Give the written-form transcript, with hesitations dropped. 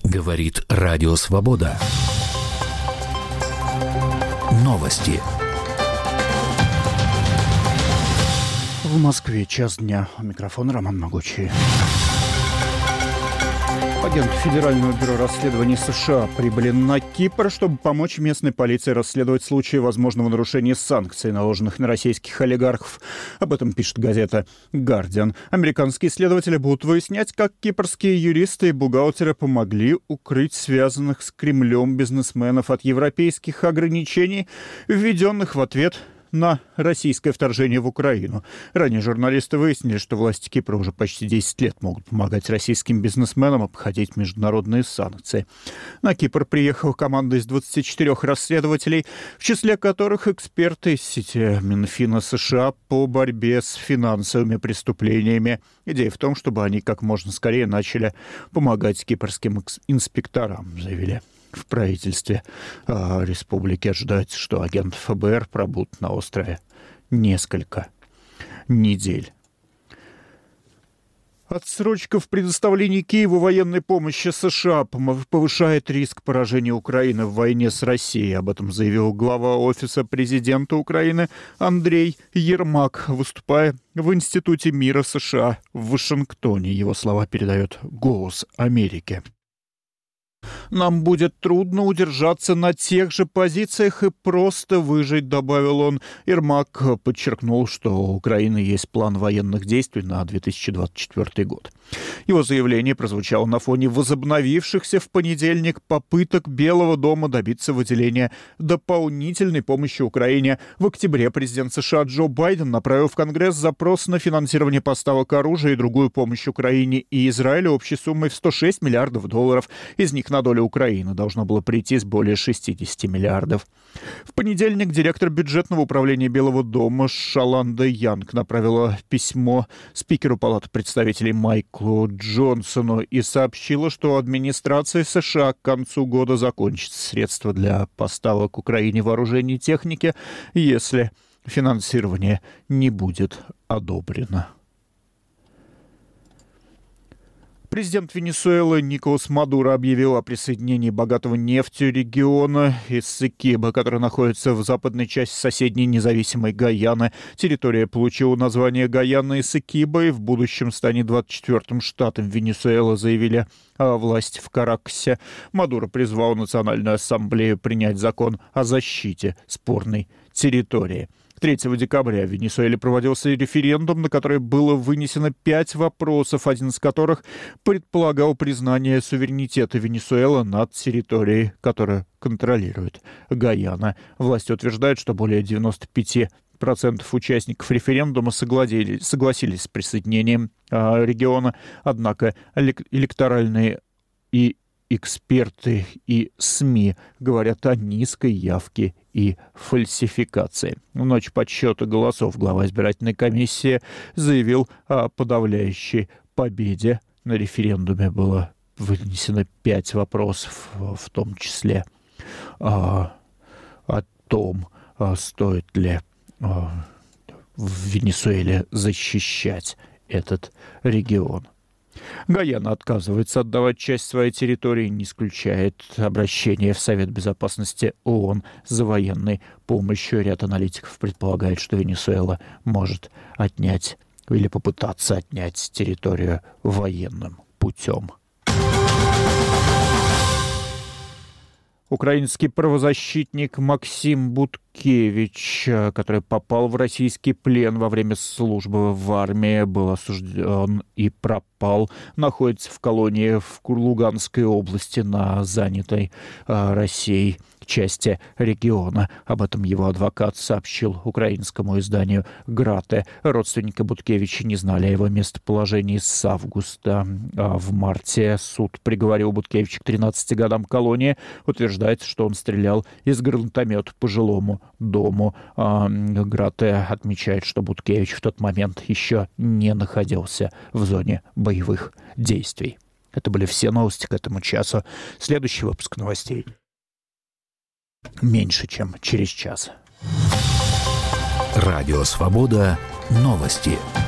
Говорит Радио Свобода. Новости. В Москве час дня. У микрофона Роман Могучий. Агенты Федерального бюро расследований США прибыли на Кипр, чтобы помочь местной полиции расследовать случаи возможного нарушения санкций, наложенных на российских олигархов. Об этом пишет газета «Гардиан». Американские следователи будут выяснять, как кипрские юристы и бухгалтеры помогли укрыть связанных с Кремлем бизнесменов от европейских ограничений, введенных в ответ на российское вторжение в Украину. Ранее журналисты выяснили, что власти Кипра уже почти 10 лет могут помогать российским бизнесменам обходить международные санкции. На Кипр приехала команда из 24 расследователей, в числе которых эксперты из сети Минфина США по борьбе с финансовыми преступлениями. Идея в том, чтобы они как можно скорее начали помогать кипрским инспекторам, заявили. В правительстве республики ожидается, что агенты ФБР пробудут на острове несколько недель. Отсрочка в предоставлении Киеву военной помощи США повышает риск поражения Украины в войне с Россией. Об этом заявил глава Офиса президента Украины Андрей Ермак, выступая в Институте мира США в Вашингтоне. Его слова передает «Голос Америки». «Нам будет трудно удержаться на тех же позициях и просто выжить», — добавил он. Ермак подчеркнул, что у Украины есть план военных действий на 2024 год. Его заявление прозвучало на фоне возобновившихся в понедельник попыток Белого дома добиться выделения дополнительной помощи Украине. В октябре президент США Джо Байден направил в Конгресс запрос на финансирование поставок оружия и другую помощь Украине и Израилю общей суммой в $106 миллиардов. Из них на долю Украины должно было прийти с более 60 миллиардов. В понедельник директор бюджетного управления Белого дома Шаланда Янг направила письмо спикеру Палаты представителей Майклу Джонсону и сообщила, что администрация США к концу года закончит средства для поставок Украине вооружений и техники, если финансирование не будет одобрено. Президент Венесуэлы Николас Мадуро объявил о присоединении богатого нефтью региона Эссекиба, который находится в западной части соседней независимой Гайаны. Территория получила название Гайана Эссекиба и в будущем станет 24-м штатом Венесуэлы, заявили власти в Каракасе. Мадуро призвал Национальную ассамблею принять закон о защите спорной территории. 3 декабря в Венесуэле проводился референдум, на который было вынесено 5 вопросов, один из которых предполагал признание суверенитета Венесуэлы над территорией, которую контролирует Гайана. Власти утверждают, что более 95% участников референдума согласились с присоединением региона, однако электоральные и эксперты и СМИ говорят о низкой явке и фальсификации. В ночь подсчета голосов глава избирательной комиссии заявил о подавляющей победе. На референдуме было вынесено 5 вопросов, в том числе о том, стоит ли в Венесуэле защищать этот регион. Гайана отказывается отдавать часть своей территории, не исключает обращение в Совет Безопасности ООН за военной помощью. Ряд аналитиков предполагает, что Венесуэла может отнять или попытаться отнять территорию военным путем. Украинский правозащитник Максим Буткевич, который попал в российский плен во время службы в армии, был осужден и пропал, находится в колонии в Луганской области на занятой Россией части региона. Об этом его адвокат сообщил украинскому изданию «Грате». Родственники Буткевича не знали о его местоположении с августа. В марте суд приговорил Буткевича к 13 годам колонии. Утверждается, что он стрелял из гранатомета по жилому дому. Грате отмечает, что Буткевич в тот момент еще не находился в зоне боевых действий. Это были все новости к этому часу. Следующий выпуск новостей меньше, чем через час. Радио Свобода. Новости.